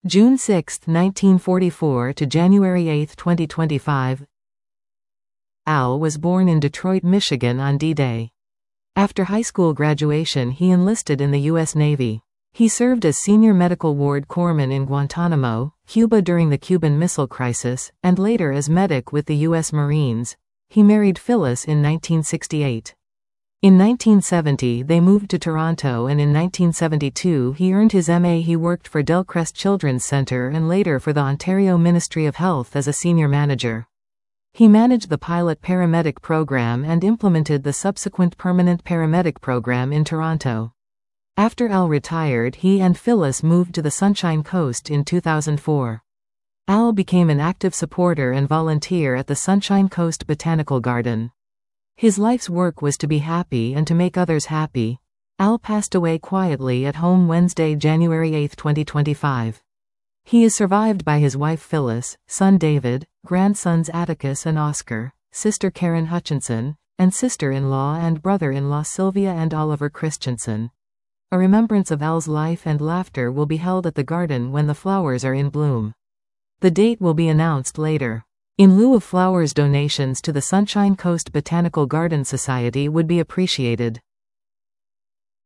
June 6, 1944 to January 8, 2025. Al was born in Detroit, Michigan on D-Day. After high school graduation, he enlisted in the U.S. Navy. He served as senior medical ward corpsman in Guantanamo, Cuba during the Cuban Missile Crisis, and later as medic with the U.S. Marines. He married Phyllis in 1968. In 1970 they moved to Toronto, and in 1972 he earned his MA. He worked for Delcrest Children's Centre and later for the Ontario Ministry of Health as a senior manager. He managed the pilot paramedic program and implemented the subsequent permanent paramedic program in Toronto. After Al retired, he and Phyllis moved to the Sunshine Coast in 2004. Al became an active supporter and volunteer at the Sunshine Coast Botanical Garden. His life's work was to be happy and to make others happy. Al passed away quietly at home Wednesday, January 8, 2025. He is survived by his wife Phyllis, son David, grandsons Atticus and Oscar, sister Karen Hutchinson, and sister-in-law and brother-in-law Sylvia and Oliver Christensen. A remembrance of Al's life and laughter will be held at the garden when the flowers are in bloom. The date will be announced later. In lieu of flowers, donations to the Sunshine Coast Botanical Garden Society would be appreciated.